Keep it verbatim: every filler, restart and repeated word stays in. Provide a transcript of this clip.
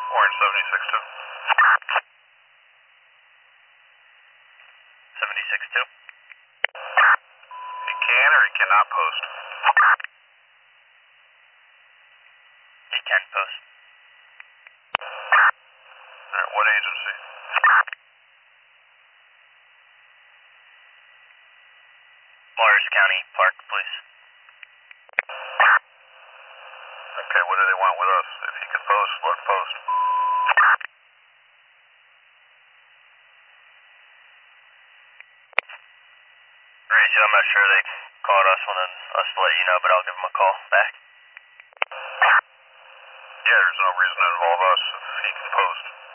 Orange seventy-six two. seventy-six two. He can or he cannot post? He can post. Alright, what agency? Morris County Park Police. Okay, what do they want with us? If he can post, let post. Rachel, I'm not sure they called us, wanted us to let you know, but I'll give them a call back. Yeah, there's no reason to involve us if he can post.